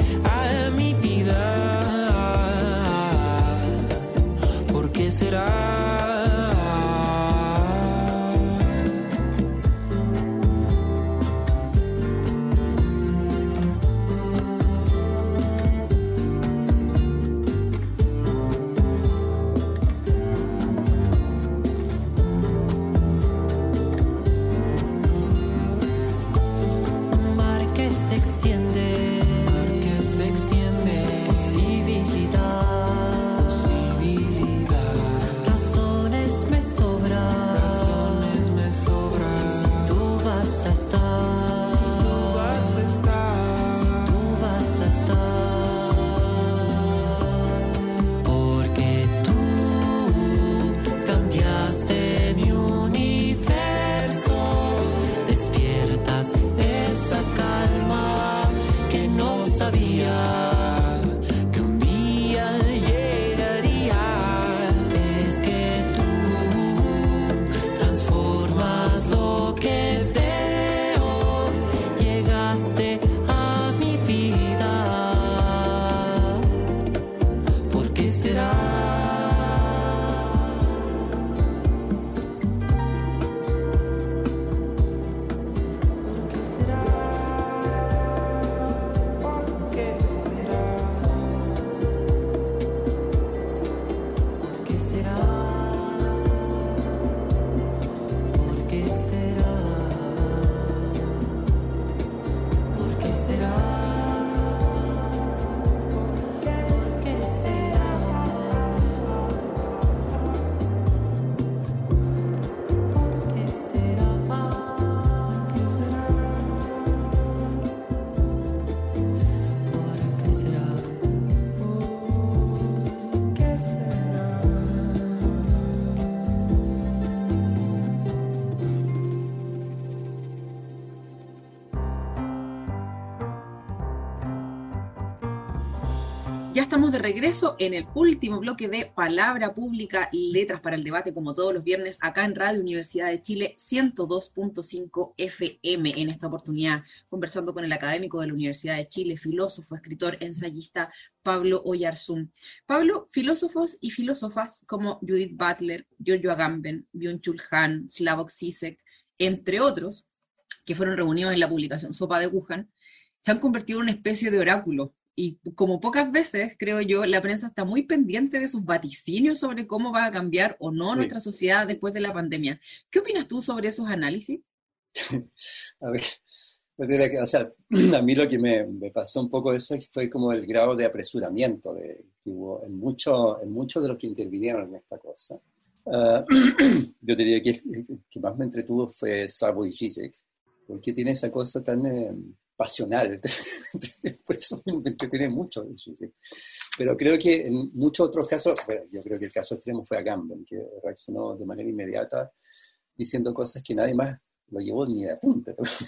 Ya estamos de regreso en el último bloque de Palabra Pública, Letras para el Debate, como todos los viernes, acá en Radio Universidad de Chile, 102.5 FM. En esta oportunidad, conversando con el académico de la Universidad de Chile, filósofo, escritor, ensayista, Pablo Oyarzún. Pablo, filósofos y filósofas como Judith Butler, Giorgio Agamben, Byung-Chul Han, Slavoj Žižek, entre otros, que fueron reunidos en la publicación Sopa de Wuhan, se han convertido en una especie de oráculo. Y como pocas veces, creo yo, la prensa está muy pendiente de sus vaticinios sobre cómo va a cambiar o no nuestra sociedad después de la pandemia. ¿Qué opinas tú sobre esos análisis? A ver, o sea, a mí lo que me pasó un poco eso fue como el grado de apresuramiento que hubo en muchos de los que intervinieron en esta cosa. Yo diría que más me entretuvo fue Slavoj Žižek, porque tiene esa cosa tan pasional, por eso me entretiene mucho. ¿Sí? Pero creo que en muchos otros casos, bueno, yo creo que el caso extremo fue Agamben, que reaccionó de manera inmediata diciendo cosas que nadie más lo llevó ni de apunte,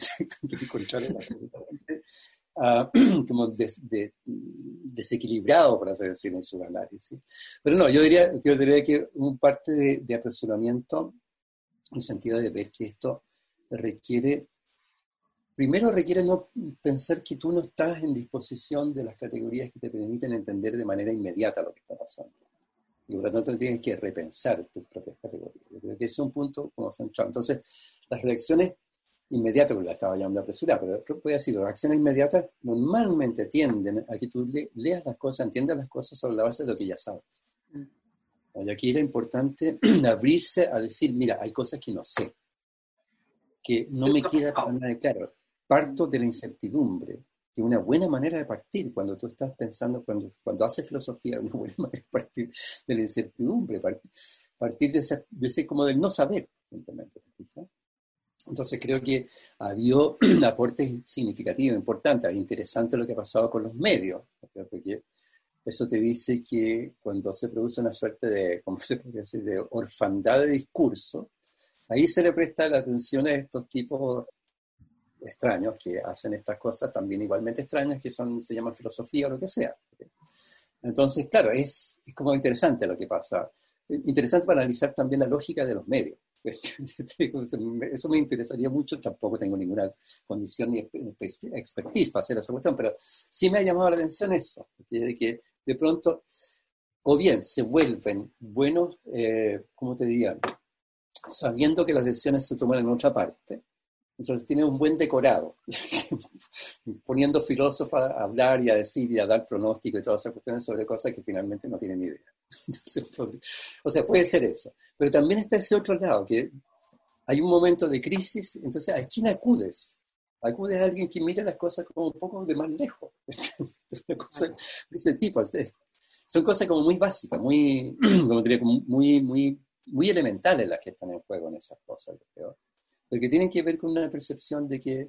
como desequilibrado, por así decirlo, en su análisis. Pero no, yo diría que un parte de apresuramiento en el sentido de ver que esto primero requiere no pensar que tú no estás en disposición de las categorías que te permiten entender de manera inmediata lo que está pasando. Y por lo tanto tienes que repensar tus propias categorías. Yo creo que ese es un punto como central. Entonces, las reacciones inmediatas, porque la estaba llamando apresurada, pero voy a decir, las reacciones inmediatas normalmente tienden a que tú leas las cosas, entiendas las cosas sobre la base de lo que ya sabes. Y aquí era importante abrirse a decir, mira, hay cosas que no sé, que no me queda para nada claro. Parto de la incertidumbre, que una buena manera de partir cuando tú estás pensando, cuando haces filosofía, una buena manera de partir de la incertidumbre, partir de ese como del no saber, simplemente. Entonces creo que había un aporte significativo, importante, es interesante lo que ha pasado con los medios, porque eso te dice que cuando se produce una suerte de, ¿cómo se podría decir?, de orfandad de discurso, ahí se le presta la atención a estos tipos extraños que hacen estas cosas también igualmente extrañas, que se llaman filosofía o lo que sea. Entonces, claro, es como interesante lo que pasa. Interesante para analizar también la lógica de los medios. Eso me interesaría mucho, tampoco tengo ninguna condición ni expertise para hacer esa cuestión, pero sí me ha llamado la atención eso, que de pronto, o bien se vuelven buenos, ¿cómo te diría?, sabiendo que las decisiones se toman en otra parte. Entonces tiene un buen decorado, poniendo filósofos a hablar y a decir y a dar pronóstico y todas esas cuestiones sobre cosas que finalmente no tienen ni idea. Entonces, o sea, puede ser eso. Pero también está ese otro lado, que hay un momento de crisis, entonces ¿a quién acudes? Acudes a alguien que mira las cosas como un poco de más lejos. Una cosa de ese tipo. Son cosas como muy básicas, muy, como diría, muy elementales las que están en juego en esas cosas, yo creo. Porque tienen que ver con una percepción de que,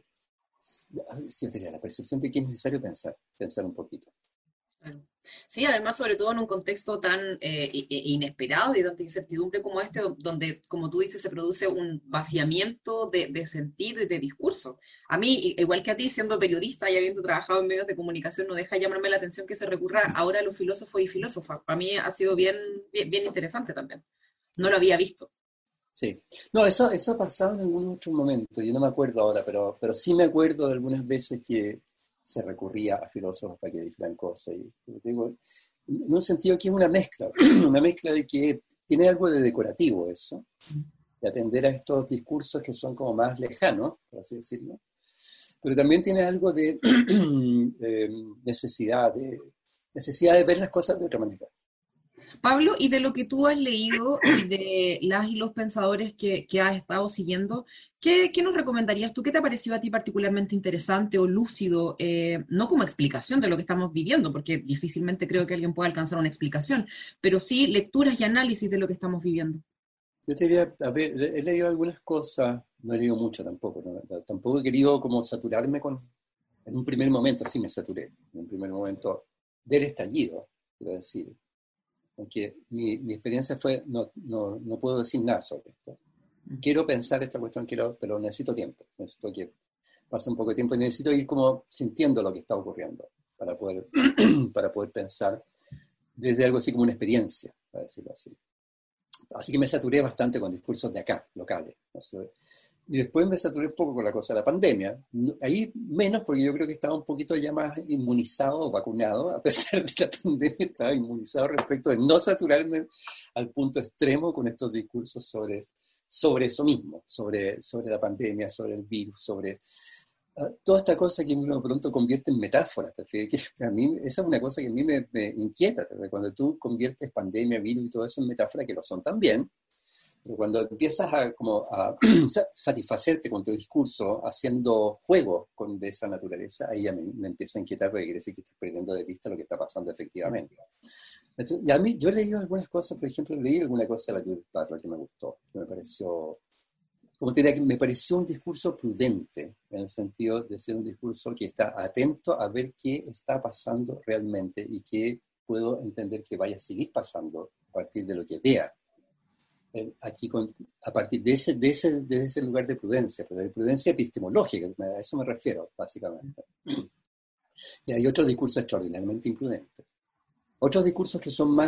yo diría, la percepción de que es necesario pensar un poquito. Sí, además, sobre todo en un contexto tan inesperado y de tanta incertidumbre como este, donde, como tú dices, se produce un vaciamiento de sentido y de discurso. A mí, igual que a ti, siendo periodista y habiendo trabajado en medios de comunicación, no deja llamarme la atención que se recurra ahora a los filósofos y filósofas. Para mí ha sido bien interesante también. No lo había visto. Sí. No, eso ha pasado en algún otro momento, yo no me acuerdo ahora, pero sí me acuerdo de algunas veces que se recurría a filósofos para que dijeran cosas. Y digo, en un sentido que es una mezcla de que tiene algo de decorativo eso, de atender a estos discursos que son como más lejanos, por así decirlo, pero también tiene algo de necesidad de ver las cosas de otra manera. Pablo, y de lo que tú has leído y de las y los pensadores que has estado siguiendo, ¿qué nos recomendarías tú? ¿Qué te ha parecido a ti particularmente interesante o lúcido? No como explicación de lo que estamos viviendo, porque difícilmente creo que alguien pueda alcanzar una explicación, pero sí lecturas y análisis de lo que estamos viviendo. Yo te diría, a ver, he leído algunas cosas, no he leído mucho tampoco, ¿no? Tampoco he querido como saturarme en un primer momento, sí me saturé, en un primer momento del estallido, quiero decir. Porque mi experiencia fue, no puedo decir nada sobre esto. Quiero pensar esta cuestión, pero necesito tiempo. Necesito que pase un poco de tiempo y necesito ir como sintiendo lo que está ocurriendo. para poder pensar desde algo así como una experiencia, para decirlo así. Así que me saturé bastante con discursos de acá, locales. ¿No? Y después me saturé un poco con la cosa de la pandemia. Ahí menos, porque yo creo que estaba un poquito ya más inmunizado o vacunado, a pesar de la pandemia estaba inmunizado respecto de no saturarme al punto extremo con estos discursos sobre eso mismo, sobre la pandemia, sobre el virus, sobre toda esta cosa que uno pronto convierte en metáforas. Que a mí, esa es una cosa que a mí me inquieta, cuando tú conviertes pandemia, virus y todo eso en metáforas, que lo son también, pero cuando empiezas a satisfacerte con tu discurso haciendo juego de esa naturaleza, ahí ya me empieza a inquietar, porque quiere decir que estás perdiendo de vista lo que está pasando efectivamente. Entonces, y a mí, yo he leído algunas cosas, por ejemplo, leí alguna cosa de la Judith Butler que me gustó, que me pareció, como te diría, que me pareció un discurso prudente, en el sentido de ser un discurso que está atento a ver qué está pasando realmente y qué puedo entender que vaya a seguir pasando a partir de lo que vea. Aquí a partir de ese lugar de prudencia, pero de prudencia epistemológica, a eso me refiero, básicamente. Y hay otros discursos extraordinariamente imprudentes. Otros discursos que son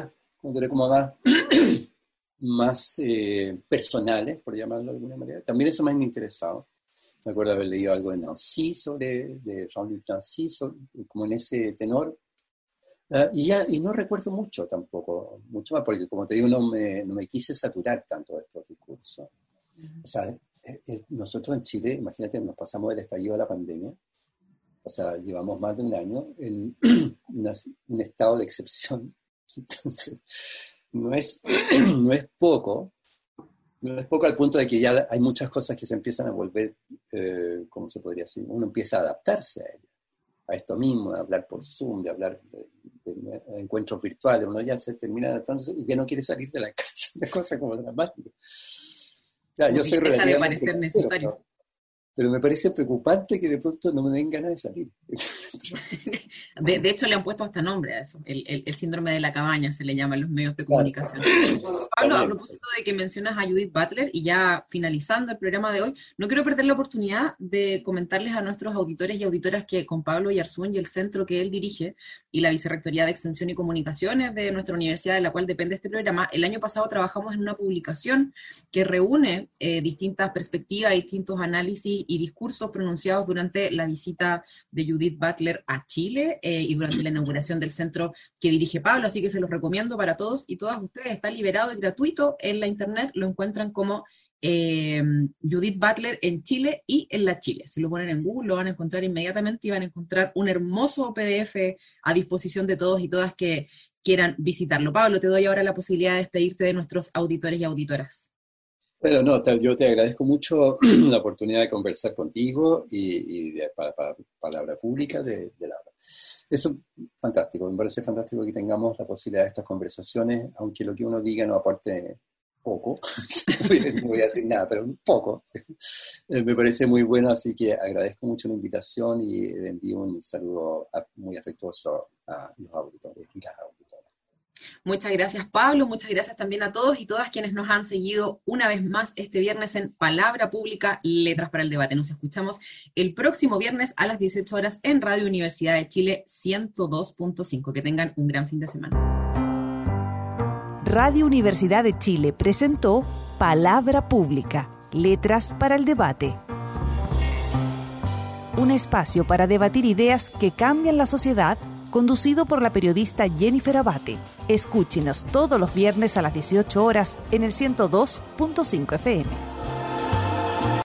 más personales, por llamarlo de alguna manera, también eso me han interesado. Me acuerdo haber leído algo de Nancy, de Jean-Luc Nancy, como en ese tenor. Y no recuerdo mucho tampoco, mucho más, porque como te digo, no me quise saturar tanto de estos discursos. O sea, nosotros en Chile, imagínate, nos pasamos del estallido de la pandemia, o sea, llevamos más de un año en un estado de excepción. Entonces, no es poco al punto de que ya hay muchas cosas que se empiezan a volver, ¿cómo se podría decir? Uno empieza a adaptarse a esto mismo, de hablar por Zoom, de hablar de encuentros virtuales, uno ya se termina adaptándose y ya no quiere salir de la casa, una cosa como dramática. Claro, yo soy deja de parecer necesario. Pero me parece preocupante que de pronto no me den ganas de salir. De hecho, le han puesto hasta nombre a eso. El síndrome de la cabaña se le llama en los medios de comunicación. Pablo, a propósito de que mencionas a Judith Butler, y ya finalizando el programa de hoy, no quiero perder la oportunidad de comentarles a nuestros auditores y auditoras que con Pablo Oyarzún y el centro que él dirige, y la Vicerrectoría de Extensión y Comunicaciones de nuestra universidad, de la cual depende este programa, el año pasado trabajamos en una publicación que reúne distintas perspectivas, distintos análisis y discursos pronunciados durante la visita de Judith Butler a Chile y durante la inauguración del centro que dirige Pablo, así que se los recomiendo para todos y todas ustedes. Está liberado y gratuito en la internet, lo encuentran como Judith Butler en Chile y en la Chile. Si lo ponen en Google lo van a encontrar inmediatamente y van a encontrar un hermoso PDF a disposición de todos y todas que quieran visitarlo. Pablo, te doy ahora la posibilidad de despedirte de nuestros auditores y auditoras. Bueno, no, yo te agradezco mucho la oportunidad de conversar contigo y para Palabra Pública de Laura. Eso es fantástico, me parece fantástico que tengamos la posibilidad de estas conversaciones, aunque lo que uno diga no aporte poco, no voy a decir nada, pero un poco. Me parece muy bueno, así que agradezco mucho la invitación y le envío un saludo muy afectuoso a los auditores y las auditoras. Muchas gracias, Pablo, muchas gracias también a todos y todas quienes nos han seguido una vez más este viernes en Palabra Pública, Letras para el Debate. Nos escuchamos el próximo viernes a las 18 horas en Radio Universidad de Chile 102.5. Que tengan un gran fin de semana. Radio Universidad de Chile presentó Palabra Pública, Letras para el Debate. Un espacio para debatir ideas que cambian la sociedad, conducido por la periodista Jennifer Abate. Escúchenos todos los viernes a las 18 horas en el 102.5 FM.